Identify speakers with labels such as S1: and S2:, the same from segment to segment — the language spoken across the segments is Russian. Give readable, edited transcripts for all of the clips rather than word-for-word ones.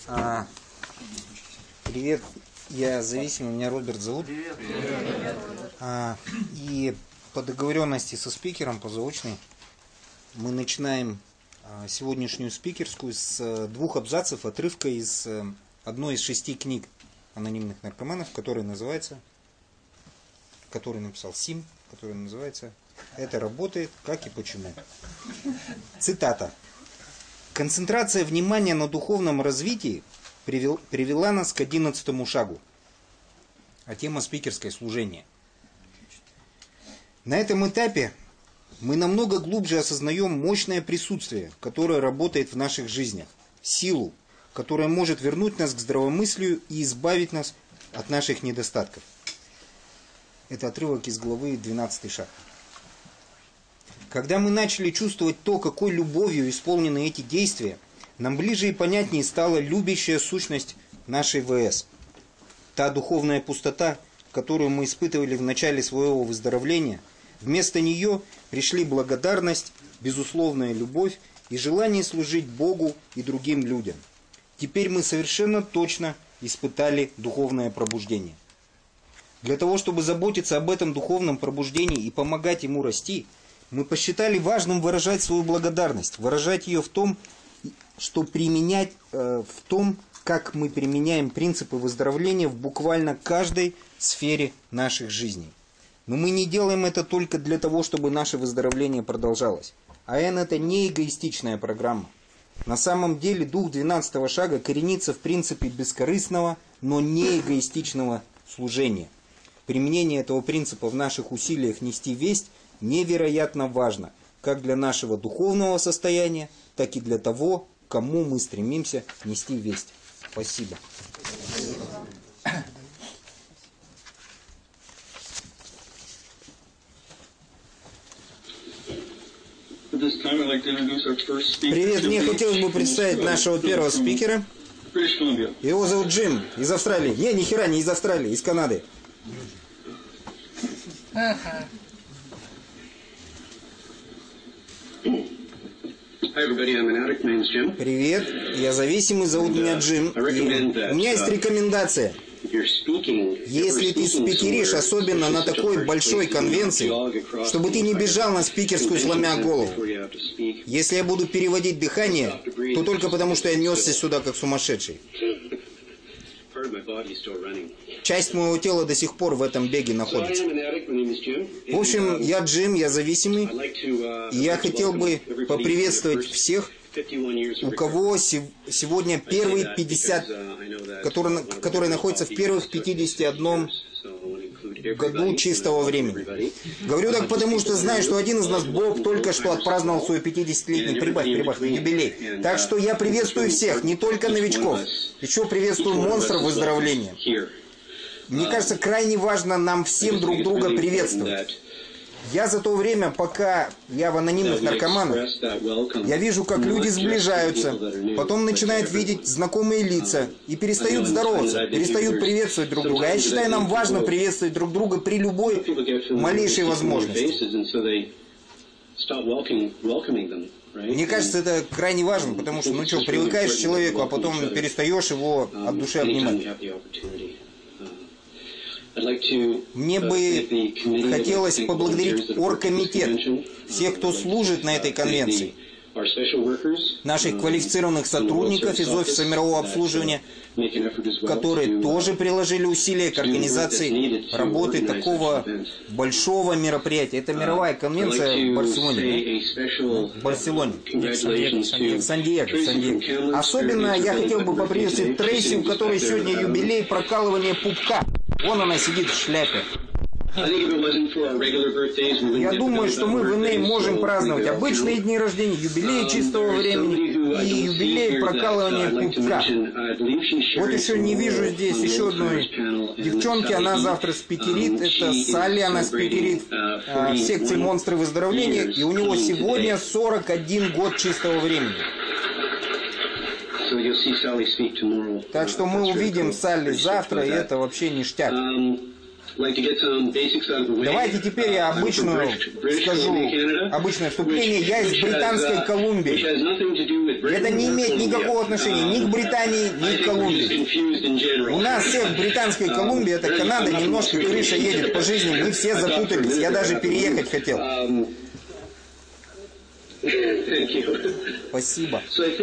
S1: Привет, я зависимый, меня Роберт зовут. И по договоренности со спикером, по заочной, мы начинаем сегодняшнюю спикерскую с двух абзацев отрывка из одной из 6 книг анонимных наркоманов, который написал Сим, который называется «Это работает, как и почему». Цитата. «Концентрация внимания на духовном развитии привела нас к 11-му шагу». А тема спикерское служение. На этом этапе мы намного глубже осознаем мощное присутствие, которое работает в наших жизнях, силу, которая может вернуть нас к здравомыслию и избавить нас от наших недостатков. Это отрывок из главы «12-й шаг». Когда мы начали чувствовать то, какой любовью исполнены эти действия, нам ближе и понятнее стала любящая сущность нашей ВС. Та духовная пустота, которую мы испытывали в начале своего выздоровления, вместо нее пришли благодарность, безусловная любовь и желание служить Богу и другим людям. Теперь мы совершенно точно испытали духовное пробуждение. Для того, чтобы заботиться об этом духовном пробуждении и помогать ему расти, мы посчитали важным выражать свою благодарность, выражать ее в том, как мы применяем принципы выздоровления в буквально каждой сфере наших жизней. Но мы не делаем это только для того, чтобы наше выздоровление продолжалось. АН – это не эгоистичная программа. На самом деле дух 12-го шага коренится в принципе бескорыстного, но не эгоистичного служения. Применение этого принципа в наших усилиях нести весть невероятно важно, как для нашего духовного состояния, так и для того, кому мы стремимся нести весть. Спасибо. Привет, мне хотелось бы представить нашего первого спикера. Его зовут Джим, из Австралии. Не, ни хера не из Австралии, из Канады. Привет, я зависимый, зовут меня Джим. И у меня есть рекомендация. Если ты спикеришь, особенно на такой большой конвенции, чтобы ты не бежал на спикерскую, сломя голову. Если я буду переводить дыхание, то только потому, что я несся сюда как сумасшедший. Часть моего тела до сих пор в этом беге находится. В общем, я Джим, я зависимый. И я хотел бы поприветствовать всех, у кого сегодня первые 50, которые находятся в первых 51 году чистого времени. Говорю так потому, что знаю, что один из нас, Бог, только что отпраздновал свой 50-летний юбилей. Так что я приветствую всех, не только новичков. Еще приветствую монстров выздоровления. Мне кажется, крайне важно нам всем друг друга приветствовать. Я за то время, пока я в анонимных наркоманах, я вижу, как люди сближаются, потом начинают видеть знакомые лица и перестают здороваться, перестают приветствовать друг друга. Я считаю, нам важно приветствовать друг друга при любой малейшей возможности. Мне кажется, это крайне важно, потому что, привыкаешь к человеку, а потом перестаешь его от души обнимать. Мне бы хотелось поблагодарить оргкомитет, всех, кто служит на этой конвенции, наших квалифицированных сотрудников из офиса мирового обслуживания, которые тоже приложили усилия к организации работы такого большого мероприятия. Это мировая конвенция в Барселоне. В Сан-Диего. Особенно я хотел бы поприветствовать Трейси, у которой сегодня юбилей прокалывания пупка. Вон она сидит в шляпе. Я думаю, что мы в НА можем праздновать обычные дни рождения, юбилей чистого времени и юбилей прокалывания пупка. Вот еще не вижу здесь еще одной девчонки, она завтра спикерит, это Салли, она спикерит в секции «Монстры выздоровления», и у него сегодня 41 год чистого времени. Так что мы увидим Салли завтра, и это вообще ништяк. Давайте теперь я обычную скажу, обычное вступление. Я из Британской Колумбии. Это не имеет никакого отношения ни к Британии, ни к Колумбии. У нас всех в Британской Колумбии, это Канада, немножко крыша едет по жизни, мы все запутались. Я даже переехать хотел. Спасибо.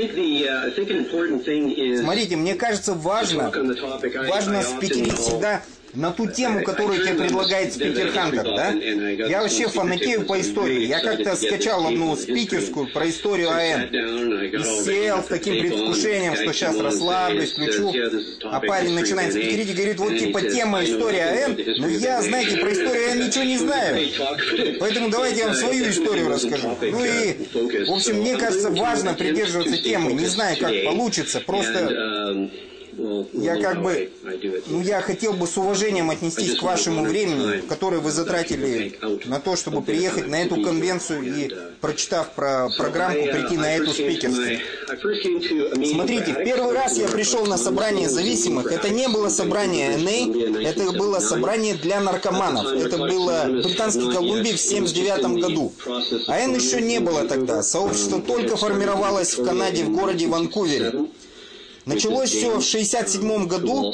S1: Смотрите, мне кажется, важно спикерить всегда на ту тему, которую тебе предлагает спикер Хантер, да? Я вообще фанатею по истории. Я как-то скачал одну спикерскую про историю АН. И сел с таким предвкушением, что сейчас расслаблюсь, включу. А парень начинает спикерить и говорит, вот типа тема история АН. Но я, знаете, про историю АН ничего не знаю. Поэтому давайте я вам свою историю расскажу. Ну и, в общем, мне кажется, важно придерживаться темы. Не знаю, как получится, просто... Я как бы, я хотел бы с уважением отнестись к вашему времени, которое вы затратили на то, чтобы приехать на эту конвенцию и, прочитав про программку, прийти на эту спикерскую. Смотрите, в первый раз я пришел на собрание зависимых. Это не было собрание НА, это было собрание для наркоманов. Это было в Британской Колумбии в 1979 году. АН еще не было тогда. Сообщество только формировалось в Канаде, в городе Ванкувере. Началось все в 1967 году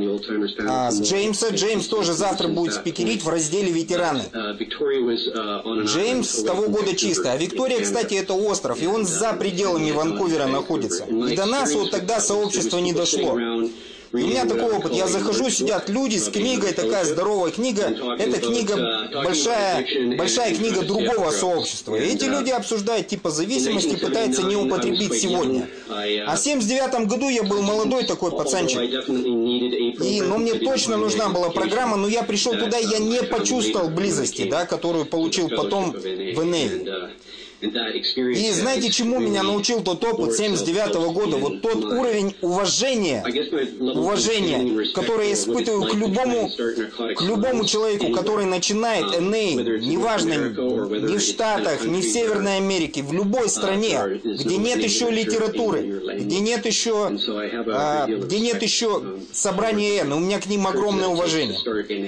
S1: с Джеймса. Джеймс тоже завтра будет спикерить в разделе «Ветераны». Джеймс с того года чисто. А Виктория, кстати, это остров, и он за пределами Ванкувера находится. И до нас вот тогда сообщество не дошло. И у меня такой опыт. Я захожу, сидят люди с книгой, такая здоровая книга. Это книга, большая книга другого сообщества. И эти люди обсуждают типа зависимости, пытаются не употребить сегодня. А в 1979 году я был молодой такой пацанчик. Но мне точно нужна была программа, но я пришел туда, и я не почувствовал близости, да, которую получил потом в НА. И знаете, чему меня научил тот опыт 1979 года? Вот тот уровень уважения, который я испытываю к любому человеку, который начинает НА, неважно, ни в Штатах, ни в Северной Америке, в любой стране, где нет еще литературы, где нет еще собрания Н. У меня к ним огромное уважение.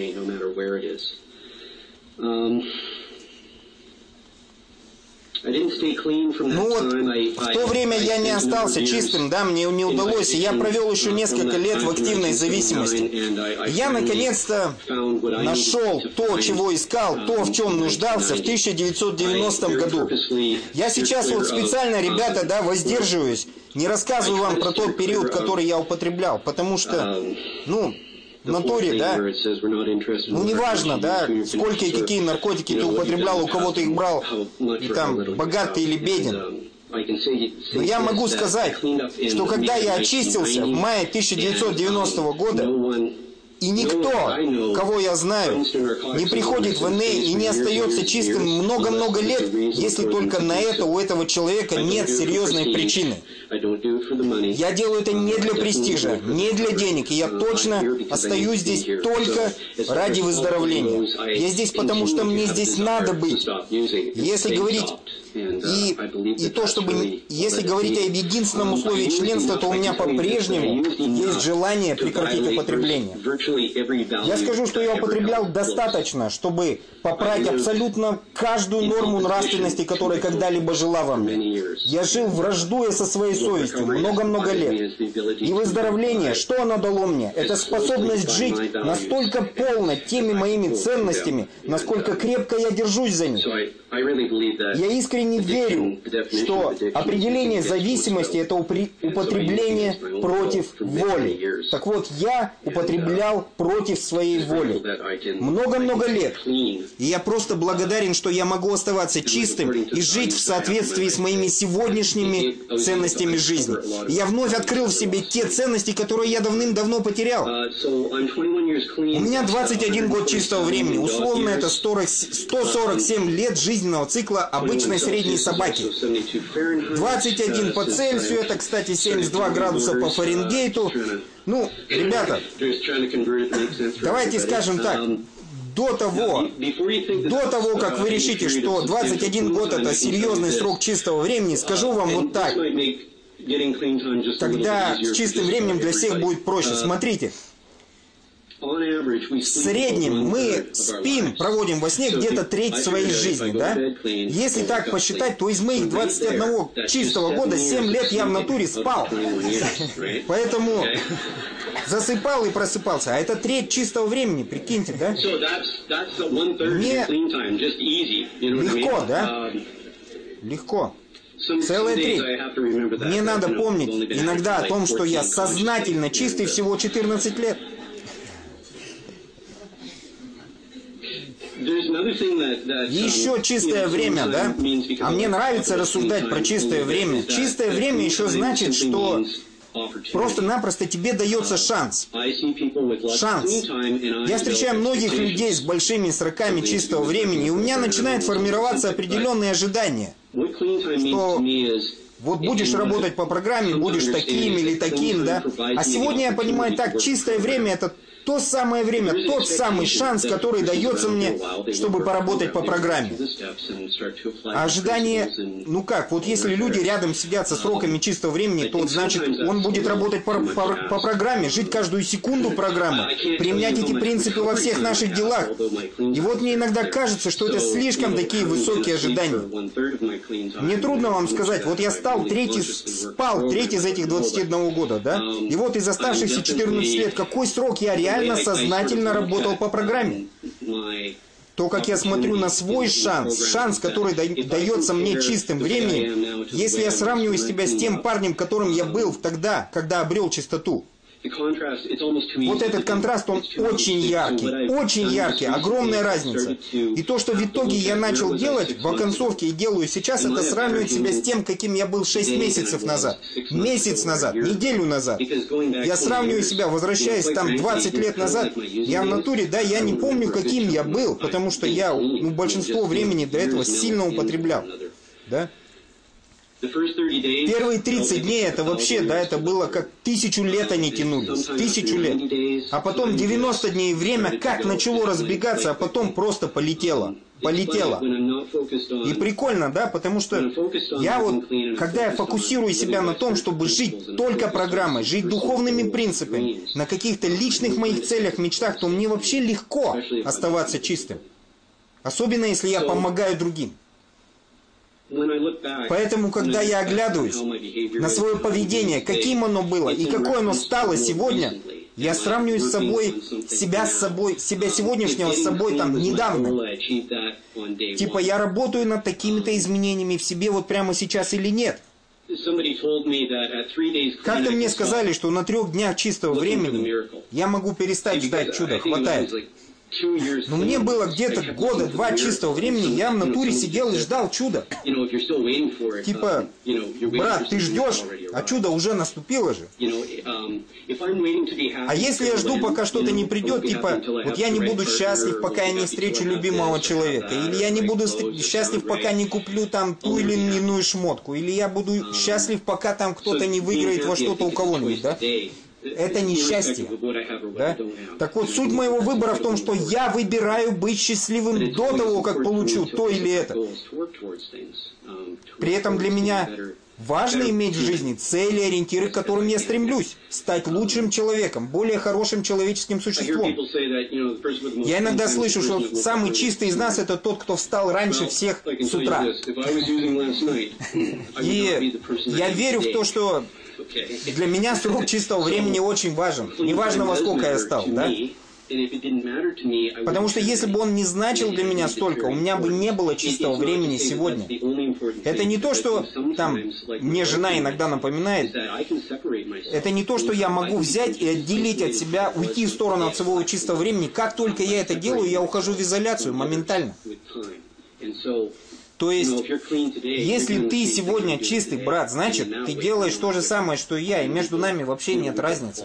S1: Ну вот, в то время я не остался чистым, да, мне не удалось, и я провел еще несколько лет в активной зависимости. Я наконец-то нашел то, чего искал, то, в чем нуждался в 1990 году. Я сейчас вот специально, ребята, да, воздерживаюсь, не рассказываю вам про тот период, который я употреблял, потому что, в натуре, да, неважно, да, сколько и какие наркотики ты употреблял, у кого ты их брал, и там, богат ты или беден. Но я могу сказать, что когда я очистился в мае 1990 года, и никто, кого я знаю, не приходит в НА и не остается чистым много-много лет, если только на это у этого человека нет серьезной причины. Я делаю это не для престижа, не для денег, и я точно остаюсь здесь только ради выздоровления. Я здесь потому, что мне здесь надо быть. Если говорить если говорить об единственном условии членства, то у меня по-прежнему есть желание прекратить употребление. Я скажу, что я употреблял достаточно, чтобы попрать абсолютно каждую норму нравственности, которая когда-либо жила во мне. Я жил враждуя со своей совестью много-много лет. И выздоровление, что оно дало мне? Это способность жить настолько полно теми моими ценностями, насколько крепко я держусь за них. Я искренне верю, что определение зависимости – это употребление против воли. Так вот, я употреблял против своей воли много-много лет. И я просто благодарен, что я могу оставаться чистым и жить в соответствии с моими сегодняшними ценностями жизни. И я вновь открыл в себе те ценности, которые я давным-давно потерял. У меня 21 год чистого времени. Условно это 147 лет жизненного цикла обычной средней собаки. 21 по Цельсию, это, кстати, 72 градуса по Фаренгейту. Ребята, давайте скажем так. До того, как вы решите, что 21 год это серьезный срок чистого времени, скажу вам вот так. Тогда с чистым временем для всех будет проще. Смотрите. В среднем мы спим, проводим во сне где-то треть своей жизни, да? Если так посчитать, то из моих 21 чистого года 7 лет я в натуре спал. Поэтому засыпал и просыпался. А это треть чистого времени, прикиньте, да? Мне легко, да? Легко. Целая треть. Мне надо помнить иногда о том, что я сознательно чистый всего 14 лет. И еще чистое время, да? А мне нравится рассуждать про чистое время. Чистое время еще значит, что просто-напросто тебе дается шанс. Шанс. Я встречаю многих людей с большими сроками чистого времени, и у меня начинает формироваться определенные ожидания, что вот будешь работать по программе, будешь таким или таким, да? А сегодня я понимаю так, чистое время — это то самое время, тот самый шанс, который дается мне, чтобы поработать по программе. А ожидание, ну как, вот если люди рядом сидят со сроками чистого времени, то значит он будет работать по программе, жить каждую секунду программы, применять эти принципы во всех наших делах. И вот мне иногда кажется, что это слишком такие высокие ожидания. Мне трудно вам сказать, вот я спал треть из этих 21 года, да? И вот из оставшихся 14 лет, какой срок я реально сознательно работал по программе. То, как я смотрю на свой шанс, который дается мне чистым временем, если я сравниваю себя с тем парнем, которым я был тогда, когда обрел чистоту. Вот этот контраст, он очень яркий, огромная разница. И то, что в итоге я начал делать в оконцовке и делаю сейчас, это сравнивать себя с тем, каким я был 6 месяцев назад, месяц назад, неделю назад. Я сравниваю себя, возвращаясь там 20 лет назад, я в натуре, да, я не помню, каким я был, потому что я большинство времени до этого сильно употреблял, да. Первые 30 дней это вообще, да, это было как 1000 лет они тянулись, 1000 лет. А потом 90 дней время как начало разбегаться, а потом просто полетело. И прикольно, да, потому что я вот, когда я фокусирую себя на том, чтобы жить только программой, жить духовными принципами, на каких-то личных моих целях, мечтах, то мне вообще легко оставаться чистым. Особенно, если я помогаю другим. Поэтому, когда я оглядываюсь на свое поведение, каким оно было и какое оно стало сегодня, я сравниваю с собой, себя сегодняшнего с собой там недавно. Типа, я работаю над такими-то изменениями в себе вот прямо сейчас или нет. Как-то мне сказали, что на 3 днях чистого времени я могу перестать ждать чуда, хватает. Но мне было где-то года 2 чистого времени, я в натуре сидел и ждал чуда. Типа, брат, ты ждешь, а чудо уже наступило же. А если я жду, пока что-то не придет, типа, вот я не буду счастлив, пока я не встречу любимого человека, или я не буду счастлив, пока не куплю там ту или иную шмотку, или я буду счастлив, пока там кто-то не выиграет во что-то у кого-нибудь, да? Это не счастье. Да? Так вот, суть моего выбора в том, что я выбираю быть счастливым до того, как получу то или это. При этом для меня важно иметь в жизни цели, ориентиры, к которым я стремлюсь. Стать лучшим человеком, более хорошим человеческим существом. Я иногда слышу, что самый чистый из нас — это тот, кто встал раньше всех с утра. И я верю в то, что для меня срок чистого времени очень важен. Неважно, во сколько я стал, да? Потому что если бы он не значил для меня столько, у меня бы не было чистого времени сегодня. Это не то, что там мне жена иногда напоминает. Это не то, что я могу взять и отделить от себя, уйти в сторону от своего чистого времени. Как только я это делаю, я ухожу в изоляцию моментально. То есть, если ты сегодня чистый, брат, значит, ты делаешь то же самое, что и я, и между нами вообще нет разницы.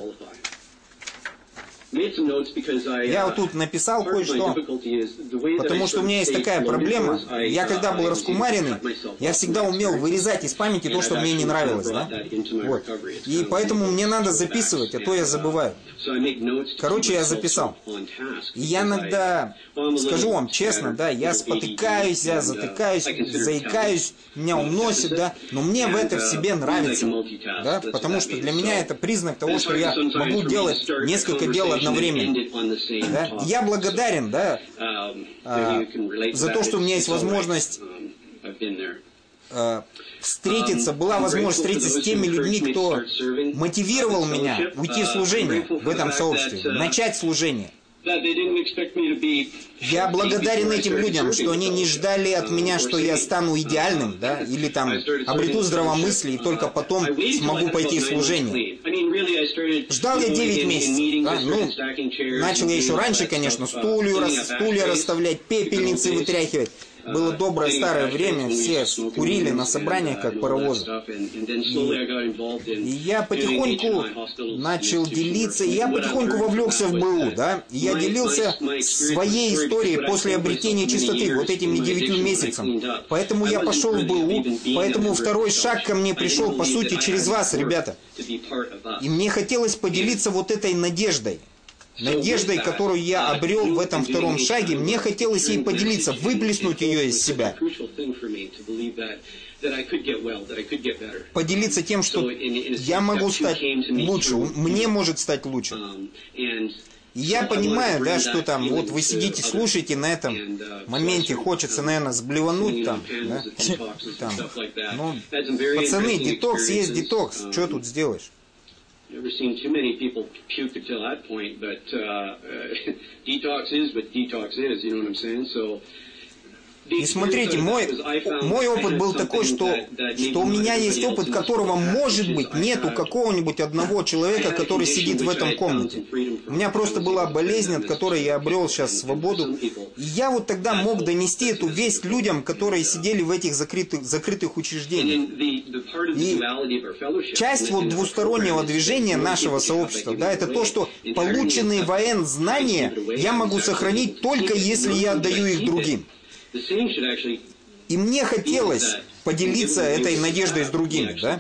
S1: Я вот тут написал кое-что, потому что у меня есть такая проблема. Я когда был раскумаренный, я всегда умел вырезать из памяти то, что мне не нравилось, да? Вот. И поэтому мне надо записывать, а то я забываю. Короче, я записал. И я иногда, скажу вам честно, да, я спотыкаюсь, я затыкаюсь, заикаюсь, меня уносит, да, но мне в это в себе нравится, да, потому что для меня это признак того, что я могу делать несколько дел одновременно. Да? Я благодарен, да, за то, что у меня есть возможность встретиться, была возможность встретиться с теми людьми, кто мотивировал меня уйти в служение в этом сообществе, начать служение. Я благодарен этим людям, что они не ждали от меня, что я стану идеальным, да, или там обрету здравомыслие и только потом смогу пойти в служение. Ждал я 9 месяцев, да, ну, начал я еще раньше, конечно, стулья расставлять, пепельницы вытряхивать. Было доброе старое время, все курили на собраниях, как паровозы. И я потихоньку начал делиться, я потихоньку вовлекся в БУ, да, и я делился своей историей после обретения чистоты, вот этими 9 месяцам. Поэтому я пошел в БУ, поэтому второй шаг ко мне пришел, по сути, через вас, ребята. И мне хотелось поделиться вот этой надеждой. Надеждой, которую я обрел в этом втором шаге, мне хотелось ей поделиться, выплеснуть ее из себя. Поделиться тем, что я могу стать лучше, мне может стать лучше. И я понимаю, да, что там, вот вы сидите, слушаете на этом моменте, хочется, наверное, сблевануть там, да? Ну, пацаны, детокс есть детокс, что тут сделаешь?
S2: Never seen too many people puke until that point, but detox is what detox is, you know what I'm saying? So
S1: И смотрите, мой опыт был такой, что у меня есть опыт, которого, может быть, нет у какого-нибудь одного человека, который сидит в этом комнате. У меня просто была болезнь, от которой я обрел сейчас свободу. И я вот тогда мог донести эту весть людям, которые сидели в этих закрытых учреждениях. И часть вот двустороннего движения нашего сообщества, да, это то, что полученные в АН знания я могу сохранить только если я отдаю их другим. И мне хотелось поделиться этой надеждой с другими, да?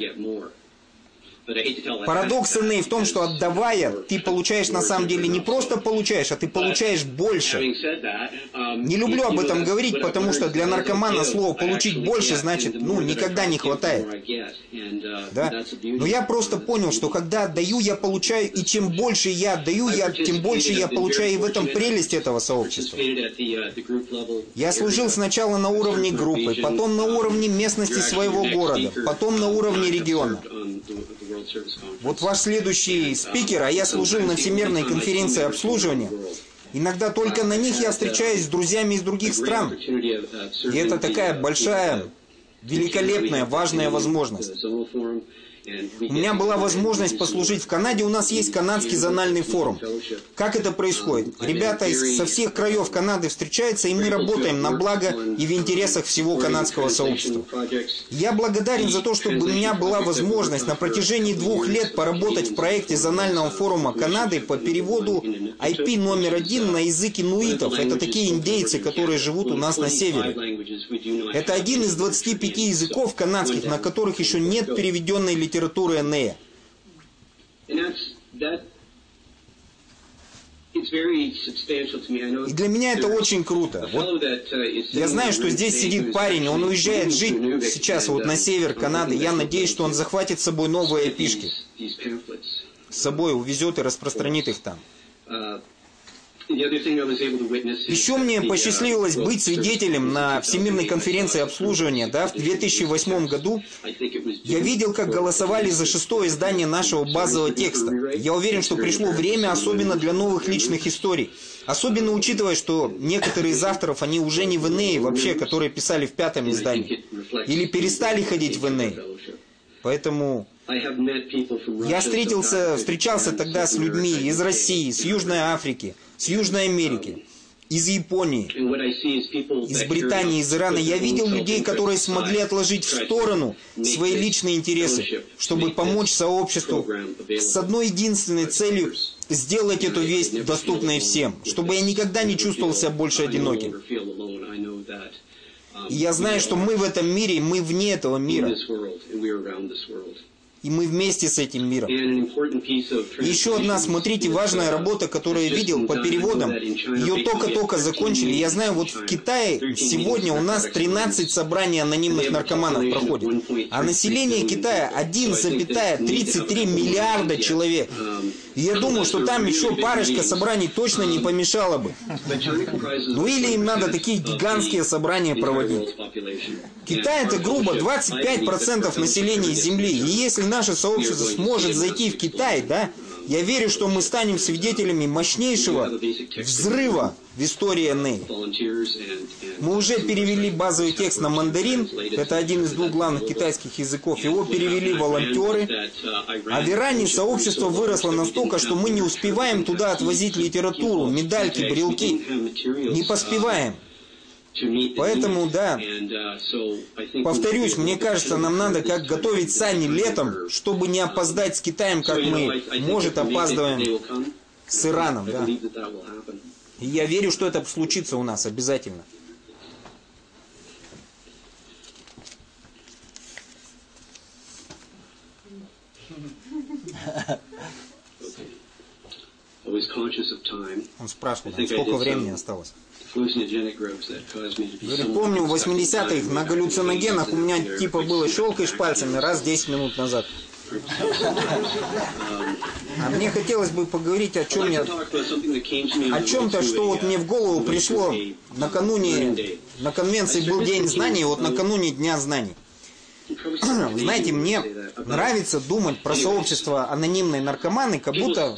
S1: Парадокс НА в том, что отдавая, ты получаешь на самом деле не просто получаешь, а ты получаешь больше. Не люблю об этом говорить, потому что для наркомана слово «получить больше» значит, ну, никогда не хватает. Да? Но я просто понял, что когда отдаю, я получаю, и чем больше я отдаю, тем больше я получаю, и в этом прелесть этого сообщества. Я служил сначала на уровне группы, потом на уровне местности своего города, потом на уровне региона. Вот ваш следующий спикер, а я служил на Всемирной конференции обслуживания. Иногда только на них я встречаюсь с друзьями из других стран. И это такая большая, великолепная, важная возможность. У меня была возможность послужить в Канаде, у нас есть канадский зональный форум. Как это происходит? Ребята со всех краев Канады встречаются, и мы работаем на благо и в интересах всего канадского сообщества. Я благодарен за то, что у меня была возможность на протяжении 2 лет поработать в проекте зонального форума Канады по переводу IP номер 1 на язык инуитов. Это такие индейцы, которые живут у нас на севере. Это один из 25 языков канадских, на которых еще нет переведенной литературы НА. И для меня это очень круто. Вот я знаю, что здесь сидит парень, он уезжает жить сейчас вот на север Канады. Я надеюсь, что он захватит с собой новые эпишки. С собой увезет и распространит их там. Еще мне посчастливилось быть свидетелем на Всемирной конференции обслуживания, да, в 2008 году. Я видел, как голосовали за 6-е издание нашего базового текста. Я уверен, что пришло время, особенно для новых личных историй. Особенно учитывая, что некоторые из авторов, они уже не в НА вообще, которые писали в 5-м издании. Или перестали ходить в НА. Поэтому я встречался тогда с людьми из России, с Южной Африки, с Южной Америки, из Японии, из Британии, из Ирана. Я видел людей, которые смогли отложить в сторону свои личные интересы, чтобы помочь сообществу с одной единственной целью – сделать эту весть доступной всем, чтобы я никогда не чувствовал себя больше одиноким. И я знаю, что мы в этом мире, мы вне этого мира. И мы вместе с этим миром. И еще одна, смотрите, важная работа, которую я видел по переводам. Ее только-только закончили. Я знаю, вот в Китае сегодня у нас 13 собраний анонимных наркоманов проходит. А население Китая 1,33 миллиарда человек. И я думаю, что там еще парочка собраний точно не помешало бы. Ну или им надо такие гигантские собрания проводить. Китай это грубо 25% населения Земли. И если наше сообщество сможет зайти в Китай, да, я верю, что мы станем свидетелями мощнейшего взрыва в истории НА. Мы уже перевели базовый текст на мандарин, это один из двух главных китайских языков, его перевели волонтеры, а в Иране сообщество выросло настолько, что мы не успеваем туда отвозить литературу, медальки, брелки, не поспеваем. Поэтому, да, повторюсь, мне кажется, нам надо как готовить сани летом, чтобы не опоздать с Китаем, как мы, может, опаздываем с Ираном, да. И я верю, что это случится у нас обязательно. Он спрашивал, сколько времени осталось. Говорит, помню, в 80-х на галлюциногенах у меня типа было щелкаешь пальцами раз 10 минут назад. А мне хотелось бы поговорить о чем-то, что вот мне в голову пришло накануне, на конвенции был День знаний, вот накануне Дня знаний. Знаете, мне нравится думать про сообщество анонимной наркоманы, как будто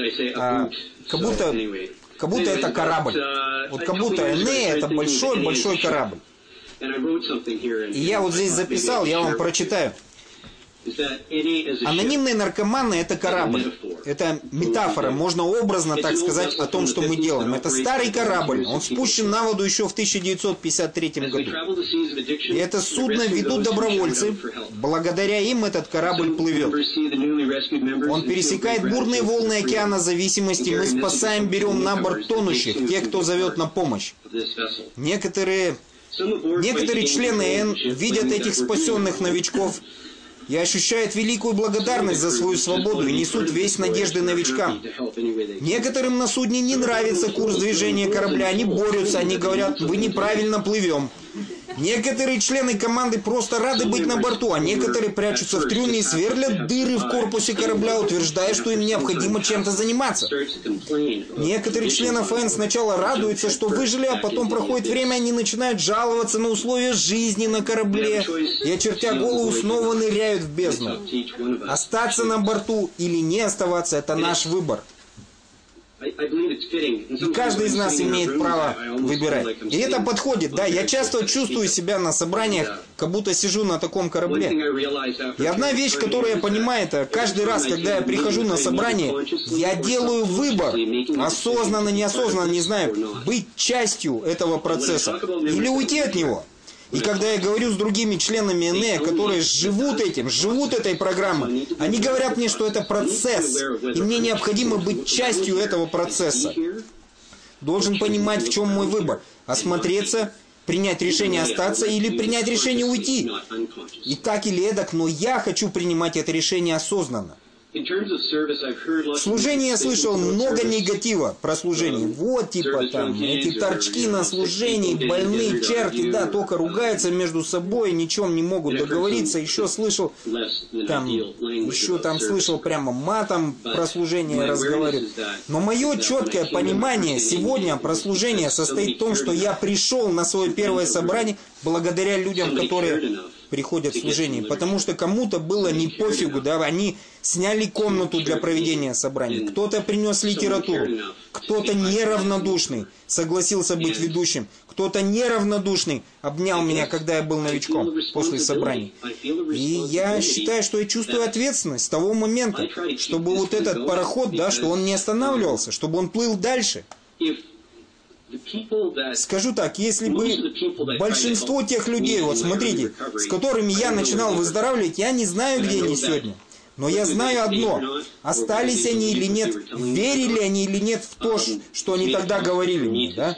S1: это корабль. Вот как будто НА это большой-большой корабль. И я вот здесь записал, я вам прочитаю. Анонимные наркоманы – это корабль. Это метафора, можно образно так сказать о том, что мы делаем. Это старый корабль, он спущен на воду еще в 1953 году. И это судно ведут добровольцы. Благодаря им этот корабль плывет. Он пересекает бурные волны океана зависимости. Мы спасаем, берем на борт тонущих, тех, кто зовет на помощь. Некоторые члены Н видят этих спасенных новичков и ощущают великую благодарность за свою свободу и несут весть надежды новичкам. Некоторым на судне не нравится курс движения корабля, они борются, они говорят, вы неправильно плывем. Некоторые члены команды просто рады быть на борту, а некоторые прячутся в трюме и сверлят дыры в корпусе корабля, утверждая, что им необходимо чем-то заниматься. Некоторые члены ФН сначала радуются, что выжили, а потом проходит время, они начинают жаловаться на условия жизни на корабле и, очертя голову, снова ныряют в бездну. Остаться на борту или не оставаться – это наш выбор. И каждый из нас имеет право выбирать. И это подходит, да. Я часто чувствую себя на собраниях, как будто сижу на таком корабле. И одна вещь, которую я понимаю, это каждый раз, когда я прихожу на собрание, я делаю выбор, осознанно, неосознанно, не знаю, быть частью этого процесса или уйти от него. И когда я говорю с другими членами НА, которые живут этой программой, они говорят мне, что это процесс, и мне необходимо быть частью этого процесса. Должен понимать, в чем мой выбор. Осмотреться, принять решение остаться или принять решение уйти. И так или эдак, но я хочу принимать это решение осознанно. В служении я слышал много негатива про служение. Вот, типа, там, эти торчки на служении, больные черти, да, только ругаются между собой, ничем не могут договориться. Еще слышал прямо матом про служение разговаривать. Но мое четкое понимание сегодня про служение состоит в том, что я пришел на свое первое собрание благодаря людям, которые приходят в служение. Потому что кому-то было не пофигу, да, они сняли комнату для проведения собраний. Кто-то принес литературу, кто-то неравнодушный согласился быть ведущим, кто-то неравнодушный обнял меня, когда я был новичком после собраний. И я считаю, что я чувствую ответственность с того момента, чтобы вот этот пароход, да, что он не останавливался, чтобы он плыл дальше. Скажу так, если бы большинство тех людей, вот смотрите, с которыми я начинал выздоравливать, я не знаю, где они сегодня. Но я знаю одно, остались они или нет, верили они или нет в то, что они тогда говорили мне, да?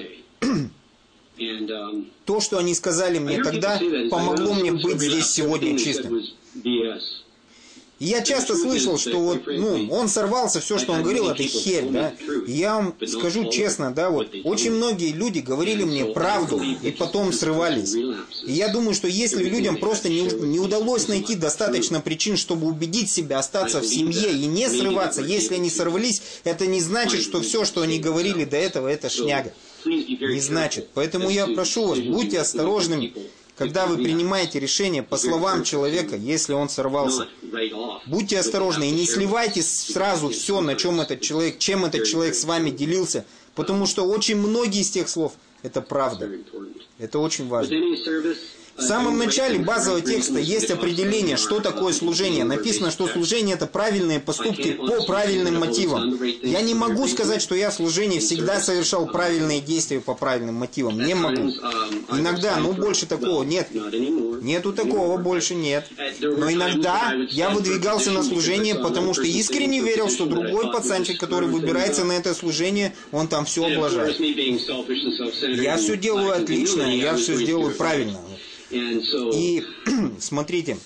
S1: То, что они сказали мне тогда, помогло мне быть здесь сегодня чистым. И я часто слышал, что вот, ну, он сорвался, все, что он говорил, это херь, да. И я вам скажу честно, да, вот, очень многие люди говорили мне правду и потом срывались. И я думаю, что если людям просто не удалось найти достаточно причин, чтобы убедить себя остаться в семье и не срываться, если они сорвались, это не значит, что все, что они говорили до этого, это шняга. Не значит. Поэтому я прошу вас, будьте осторожными, когда вы принимаете решение по словам человека, если он сорвался. Будьте осторожны и не сливайте сразу все, на чем этот человек, чем этот человек с вами делился, потому что очень многие из тех слов – это правда. Это очень важно. В самом начале базового текста есть определение, что такое служение. Написано, что служение – это правильные поступки по правильным мотивам. Я не могу сказать, что я в служении всегда совершал правильные действия по правильным мотивам. Не могу. Иногда, но больше такого нет. Нету такого, больше нет. Но иногда я выдвигался на служение, потому что искренне верил, что другой пацанчик, который выбирается на это служение, он там все облажает. Я все делаю отлично, я все делаю правильно. И смотрите,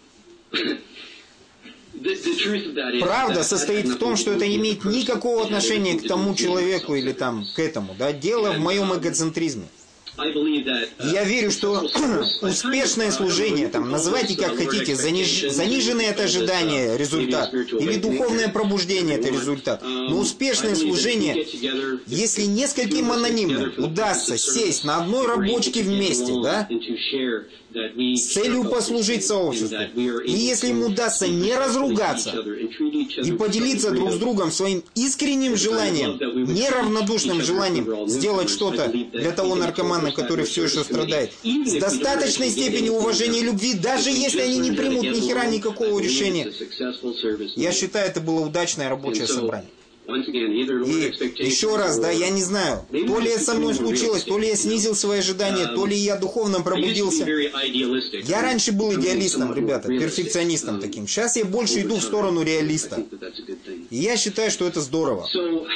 S1: правда состоит в том, что это не имеет никакого отношения к тому человеку или там к этому. Да? Дело в моем эгоцентризме. Я верю, что успешное служение, там, называйте как хотите, заниженное это ожидание – результат, или духовное пробуждение – это результат. Но успешное служение, если нескольким анонимным удастся сесть на одной рабочке вместе, да, с целью послужить сообществу, и если им удастся не разругаться и поделиться друг с другом своим искренним желанием, неравнодушным желанием сделать что-то для того наркомана, который все еще страдает, с достаточной степенью уважения и любви, даже если они не примут ни хера никакого решения, я считаю, это было удачное рабочее собрание. И еще раз, да, я не знаю, то ли это со мной случилось, то ли я снизил свои ожидания, то ли я духовно пробудился. Я раньше был идеалистом, ребята, перфекционистом таким. Сейчас я больше иду в сторону реалиста. И я считаю, что это здорово.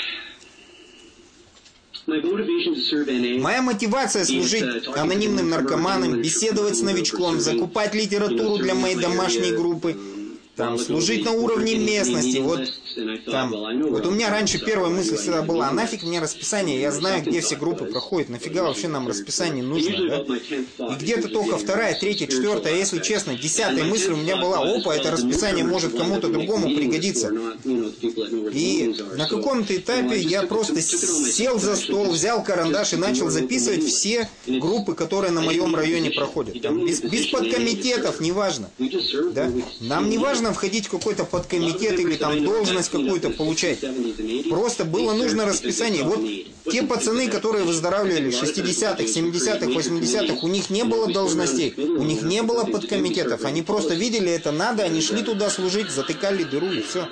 S1: Моя мотивация служить анонимным наркоманам, беседовать с новичком, закупать литературу для моей домашней группы, там, служить на уровне местности. Вот у меня раньше первая мысль всегда была, а нафиг мне расписание, я знаю, где все группы проходят, нафига вообще нам расписание нужно, да? И где-то только вторая, третья, четвертая, если честно, 10-я мысль у меня была, опа, это расписание может кому-то другому пригодиться. И на каком-то этапе я просто сел за стол, взял карандаш и начал записывать все группы, которые на моем районе проходят. Там, без подкомитетов, неважно. Да? Нам не важно входить в какой-то подкомитет или там должность какую-то получать. Просто было нужно расписание. Вот те пацаны, которые выздоравливали в 60-х, 70-х, 80-х, у них не было должностей, у них не было подкомитетов. Они просто видели, это надо, они шли туда служить, затыкали дыру и все.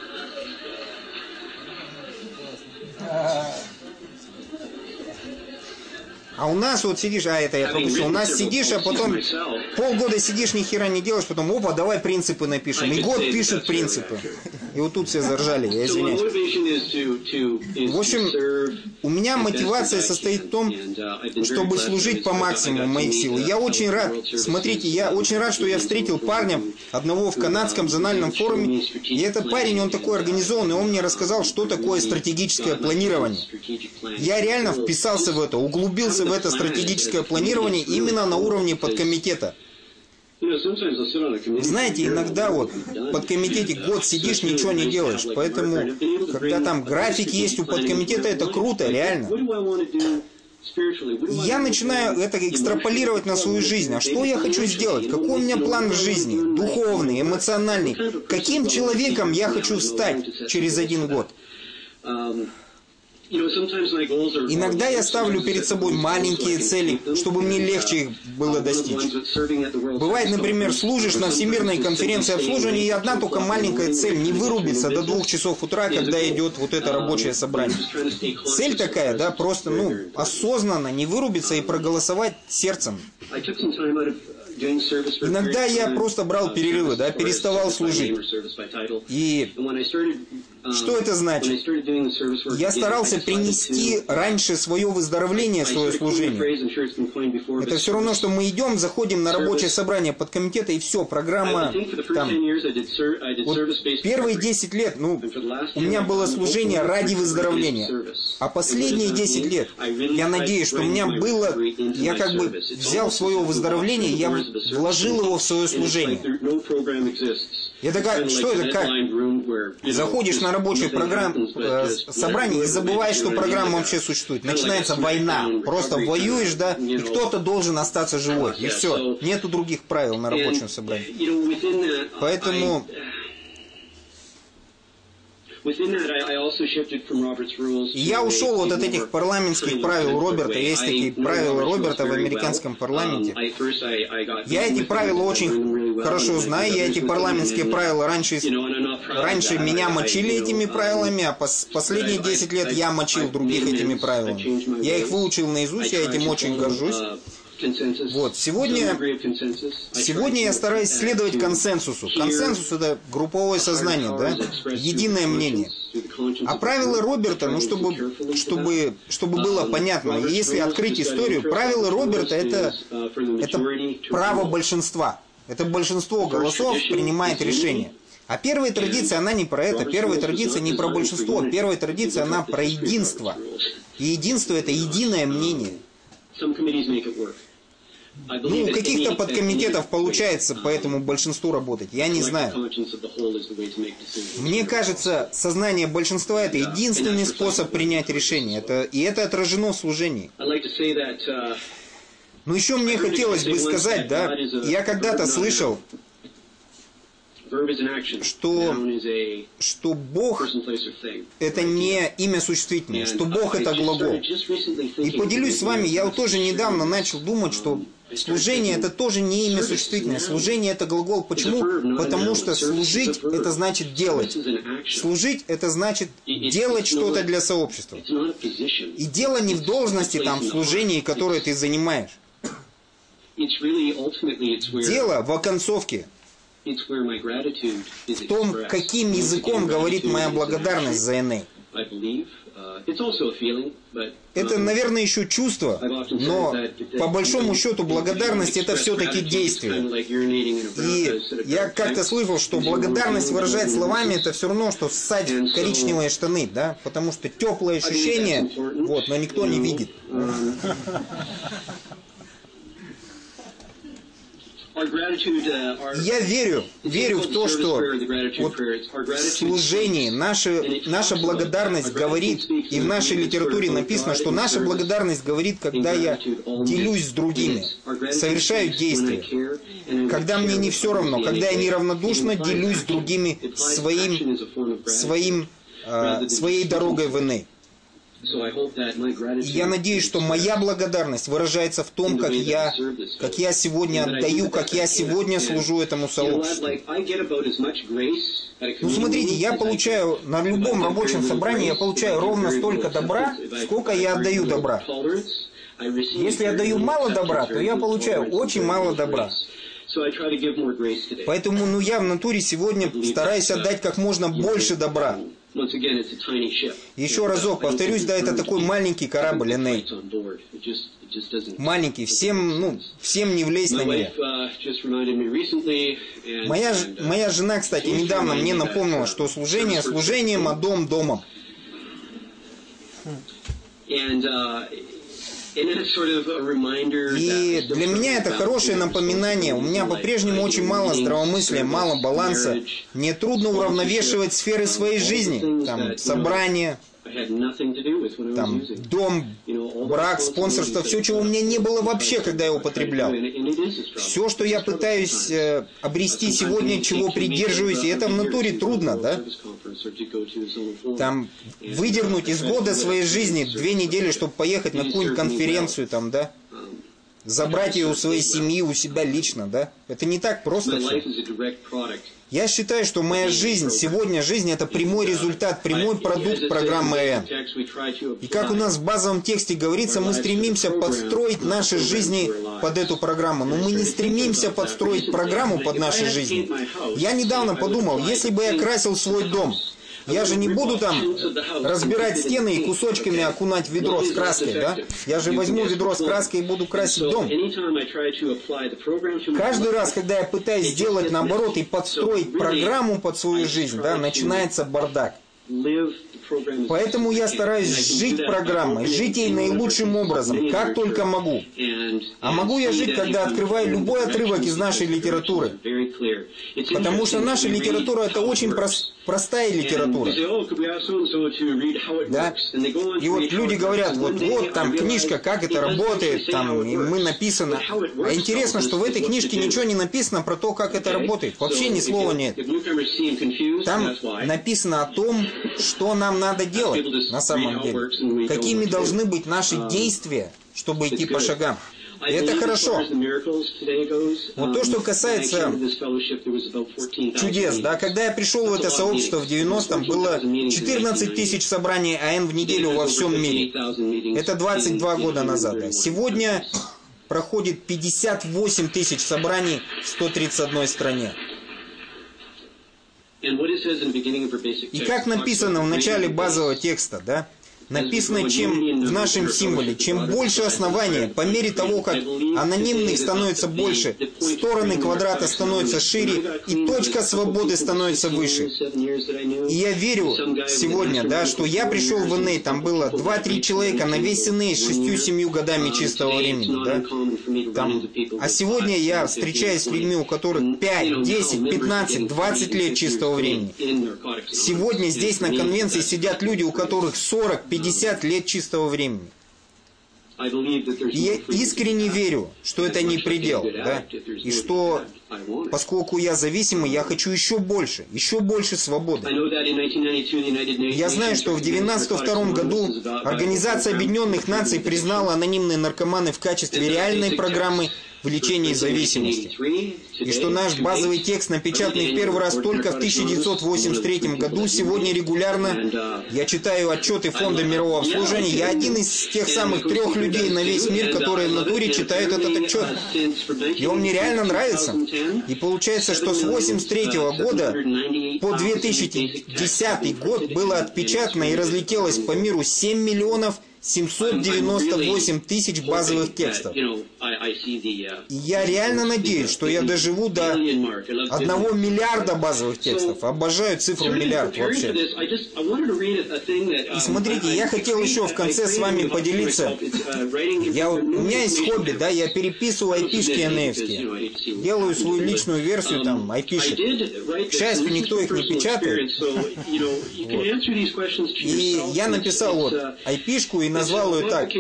S1: А у нас вот сидишь, это я пропустил, у нас сидишь, а потом полгода сидишь, ни хера не делаешь, потом, опа, давай принципы напишем. И год пишут принципы. И вот тут все заржали, я извиняюсь. В общем, у меня мотивация состоит в том, чтобы служить по максимуму моих сил. Я очень рад, смотрите, я очень рад, что я встретил парня, одного в канадском зональном форуме, и этот парень, он такой организованный, он мне рассказал, что такое стратегическое планирование. Я реально вписался в это, углубился в это стратегическое планирование именно на уровне подкомитета. Знаете, иногда вот в подкомитете год сидишь, ничего не делаешь. Поэтому, когда там график есть у подкомитета, это круто, реально. Я начинаю это экстраполировать на свою жизнь. А что я хочу сделать? Какой у меня план в жизни? Духовный, эмоциональный. Каким человеком я хочу стать через 1 год? Иногда я ставлю перед собой маленькие цели, чтобы мне легче их было достичь. Бывает, например, служишь на Всемирной конференции обслуживания, и одна только маленькая цель – не вырубиться до 2 часов утра, когда идет вот это рабочее собрание. Цель такая, да, просто, осознанно не вырубиться и проголосовать сердцем. Иногда я просто брал перерывы, да, переставал служить. И Что это значит? Я старался принести раньше свое выздоровление, свое служение. Это все равно, что мы идем, заходим на рабочее собрание подкомитета, и все, программа там. Вот первые 10 лет, у меня было служение ради выздоровления. А последние 10 лет, я надеюсь, что у меня было, я как бы взял свое выздоровление, я вложил его в свое служение. Я такая, что это, как? Заходишь на рабочее собрание и забываешь, что программа вообще существует. Начинается война. Просто воюешь, да, и кто-то должен остаться живой. И все. Нету других правил на рабочем собрании. Поэтому... И я ушел вот от этих парламентских правил Роберта. Есть такие правила Роберта в американском парламенте. Я эти правила очень хорошо знаю. Я эти парламентские правила раньше меня мочили этими правилами, а последние 10 лет я мочил других этими правилами. Я их выучил наизусть, я этим очень горжусь. Вот, сегодня я стараюсь следовать консенсусу. Консенсус — это групповое сознание, да? Единое мнение. А правила Роберта, чтобы было понятно, если открыть историю, правила Роберта — это право большинства. Это большинство голосов принимает решение. А первая традиция, она не про это. Первая традиция не про большинство. Первая традиция, она про единство. И единство — это единое мнение. У каких-то подкомитетов получается по этому большинству работать, я не знаю. Мне кажется, сознание большинства — это единственный способ принять решение, и это отражено в служении. Но еще мне хотелось бы сказать, да, я когда-то слышал, что Бог — это не имя существительное, что Бог — это глагол. И поделюсь с вами, я тоже недавно начал думать, что служение — это тоже не имя существительное. Служение — это глагол. Почему? Потому что служить — это значит делать. Служить — это значит делать что-то для сообщества. И дело не в должности, там, в служении, которое ты занимаешь. Дело в оконцовке. В том, каким языком говорит моя благодарность за НА. Это, наверное, еще чувство, но по большому счету благодарность — это все-таки действие. И я как-то слышал, что благодарность выражать словами — это все равно, что ссать коричневые штаны, да, потому что теплые ощущения, вот, но никто не видит. Я верю в то, что вот в служении наша благодарность говорит, и в нашей литературе написано, что наша благодарность говорит, когда я делюсь с другими, совершаю действия, когда мне не все равно, когда я неравнодушно делюсь с другими своей дорогой в НА. Я надеюсь, что моя благодарность выражается в том, как я сегодня отдаю, как я сегодня служу этому сообществу. Смотрите, я получаю на любом рабочем собрании, я получаю ровно столько добра, сколько я отдаю добра. Если я даю мало добра, то я получаю очень мало добра. Поэтому я в натуре сегодня стараюсь отдать как можно больше добра. Еще разок повторюсь, да, это такой маленький корабль НА. Маленький, всем не влезть на него. Моя жена, кстати, недавно мне напомнила, что служение служением, а дом домом. И для меня это хорошее напоминание. У меня по-прежнему очень мало здравомыслия, мало баланса. Мне трудно уравновешивать сферы своей жизни. Там собрания, там дом, брак, спонсорство, все, чего у меня не было вообще, когда я употреблял. Все, что я пытаюсь обрести сегодня, чего придерживаюсь, и это в натуре трудно, да? Там выдернуть из года своей жизни 2 недели, чтобы поехать на какую-нибудь конференцию, там, да? Забрать ее у своей семьи, у себя лично, да? Это не так просто все. Я считаю, что моя жизнь, сегодня жизнь — это прямой результат, прямой продукт программы N. И как у нас в базовом тексте говорится, мы стремимся подстроить наши жизни под эту программу. Но мы не стремимся подстроить программу под наши жизни. Я недавно подумал, если бы я красил свой дом, Я же не буду там разбирать стены и кусочками окунать в ведро с краской, да? Я же возьму ведро с краской и буду красить дом. Каждый раз, когда я пытаюсь сделать наоборот и подстроить программу под свою жизнь, да, начинается бардак. Поэтому я стараюсь жить программой, жить ей наилучшим образом, как только могу. А могу я жить, когда открываю любой отрывок из нашей литературы. Потому что наша литература – это очень простая литература. Да? И вот люди говорят, вот там книжка, как это работает, там, и мы написано. А интересно, что в этой книжке ничего не написано про то, как это работает. Вообще ни слова нет. Там написано о том, что нам надо делать на самом деле. Какими должны быть наши действия, чтобы идти по шагам. И это хорошо. Вот то, что касается чудес, да, когда я пришел в это сообщество в 90-м, было 14 тысяч собраний АН в неделю во всем мире. Это 22 года назад. Да. Сегодня проходит 58 тысяч собраний в 131 стране. И как написано в начале базового текста, да? Написано, чем в нашем символе, чем больше основания, по мере того, как анонимных становится больше, стороны квадрата становятся шире, и точка свободы становится выше. И я верю сегодня, да, что я пришел в НА, там было 2-3 человека на весь НА с 6-7 годами чистого времени, да? Там, а сегодня я встречаюсь с людьми, у которых 5, 10, 15, 20 лет чистого времени. Сегодня здесь на конвенции сидят люди, у которых 40, 50 лет чистого времени. И я искренне верю, что это не предел, да? И что, поскольку я зависимый, я хочу еще больше свободы. Я знаю, что в 1992 году Организация Объединенных Наций признала анонимные наркоманы в качестве реальной программы в лечении зависимости. И что наш базовый текст, напечатанный в первый раз только в 1983 году, сегодня регулярно, я читаю отчеты Фонда мирового обслуживания, я один из тех самых 3 людей на весь мир, которые в натуре читают этот отчет. И он мне реально нравится. И получается, что с 1983 года по 2010 год было отпечатано и разлетелось по миру 7 миллионов 798 тысяч базовых текстов. И я реально надеюсь, что я доживу до 1 миллиарда базовых текстов. Обожаю цифру миллиард вообще. И смотрите, я хотел еще в конце с вами поделиться. У меня есть хобби, да, я переписываю айпишки НФ-ки. Делаю свою личную версию там айпишек. К счастью, никто их не печатает. И я написал вот айпишку и назвал ее так.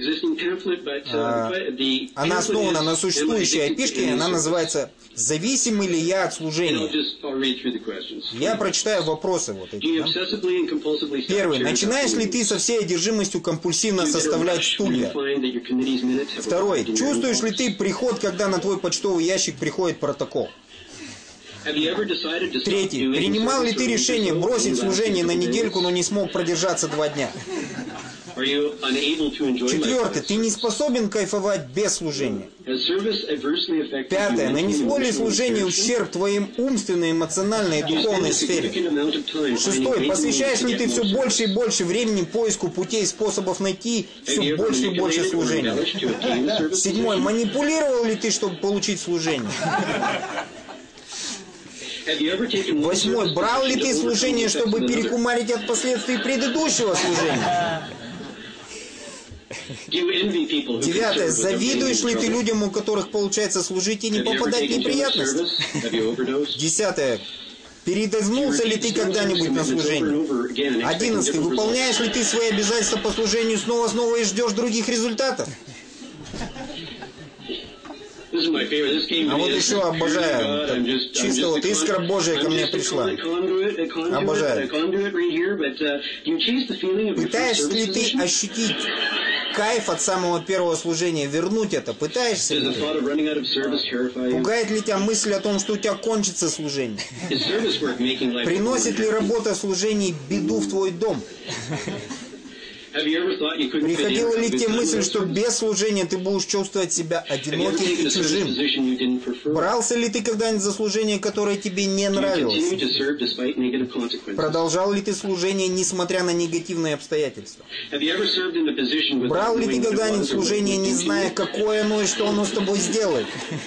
S1: Она основана на существующей айпишке, она называется «Зависим ли я от служения?». Я прочитаю вопросы вот эти. Да? Первый. Начинаешь ли ты со всей одержимостью компульсивно составлять стулья? Второй. Чувствуешь ли ты приход, когда на твой почтовый ящик приходит протокол? Третий. Принимал ли ты решение бросить служение на недельку, но не смог продержаться 2 дня? Четвертый. Ты не способен кайфовать без служения. Пятое. Нанесло ли служение ущерб твоим умственной, эмоциональной и духовной сфере? Шестой. Посвящаешь ли ты все больше и больше времени поиску путей и способов найти все больше и больше служения? Седьмой. Манипулировал ли ты, чтобы получить служение? Восьмой. Брал ли ты служение, чтобы перекумарить от последствий предыдущего служения? Девятое. Завидуешь ли ты людям, у которых получается служить и не попадать в неприятности? Десятое. Передознулся ли ты когда-нибудь на служение? 11. Выполняешь ли ты свои обязательства по служению снова и ждешь других результатов? А вот еще обожаю. Чисто вот искра Божия ко мне пришла. Обожаю. Пытаешься ли ты ощутить кайф от самого первого служения, вернуть это? Пытаешься ли ты? Пугает ли тебя мысль о том, что у тебя кончится служение? Приносит ли работа в служении беду в твой дом?
S2: Have you ever thought you couldn't fit in
S1: Приходила ли
S2: with
S1: тебе мысль,
S2: good
S1: что без служения ты будешь чувствовать себя
S2: Have you ever
S1: одиноким
S2: taken
S1: и
S2: a service
S1: чужим?
S2: position you didn't prefer?
S1: Брался ли ты когда-нибудь за служение, которое тебе не
S2: Do you
S1: нравилось?
S2: continue to serve despite negative consequences?
S1: Продолжал ли ты служение, несмотря на негативные обстоятельства?
S2: Have you ever served in the position without
S1: Брал ли ты
S2: knowing what it
S1: когда-нибудь
S2: was or what it
S1: служение,
S2: would
S1: не
S2: do to
S1: зная,
S2: you?
S1: какое оно и что оно с тобой сделает?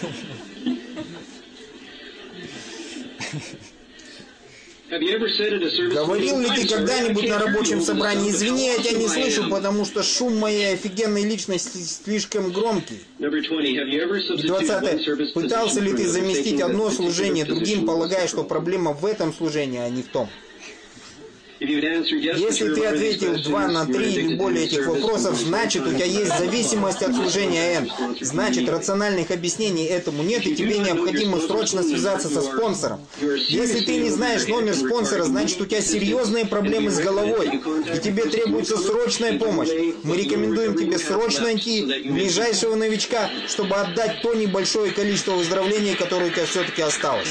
S2: Have you ever said at a service
S1: Говорил ли
S2: meeting,
S1: ты
S2: "I'm sorry, I
S1: когда-нибудь
S2: can't
S1: на
S2: hear you
S1: рабочем
S2: over the
S1: собрании:
S2: sound of
S1: извини, я
S2: how
S1: тебя не
S2: awesome I
S1: слышу,
S2: am"?
S1: потому что шум моей офигенной личности слишком громкий?
S2: Number 20. Have you ever
S1: И
S2: substituted one
S1: 20.
S2: service
S1: Пытался
S2: position
S1: ли
S2: for
S1: ты
S2: another,
S1: заместить
S2: thinking that
S1: одно
S2: the particular
S1: служение другим,
S2: position was
S1: полагая,
S2: the
S1: что
S2: problem?
S1: проблема в этом служении, а не в том?
S2: If you'd answered yes to
S1: Если
S2: two
S1: ты
S2: of these
S1: ответил
S2: questions,
S1: 2 на
S2: you were
S1: 3 или
S2: addicted to
S1: более
S2: the
S1: этих
S2: service
S1: вопросов,
S2: and
S1: значит, у тебя есть зависимость от служения N. Значит, рациональных объяснений этому нет, и тебе необходимо срочно связаться со спонсором. Если ты не знаешь номер спонсора, значит, у тебя серьезные проблемы с головой, и тебе требуется срочная помощь. Мы рекомендуем тебе срочно найти ближайшего новичка, чтобы отдать то небольшое количество выздоровлений, которое у тебя все-таки осталось.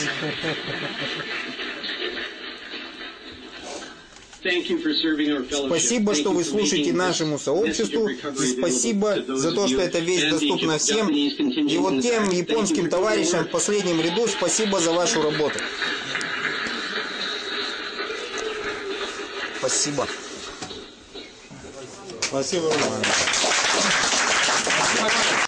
S1: Спасибо, что вы слушаете нашему сообществу, и спасибо за то, что эта вещь доступна всем. И вот тем японским товарищам в последнем ряду спасибо за вашу работу. Спасибо.
S3: Спасибо.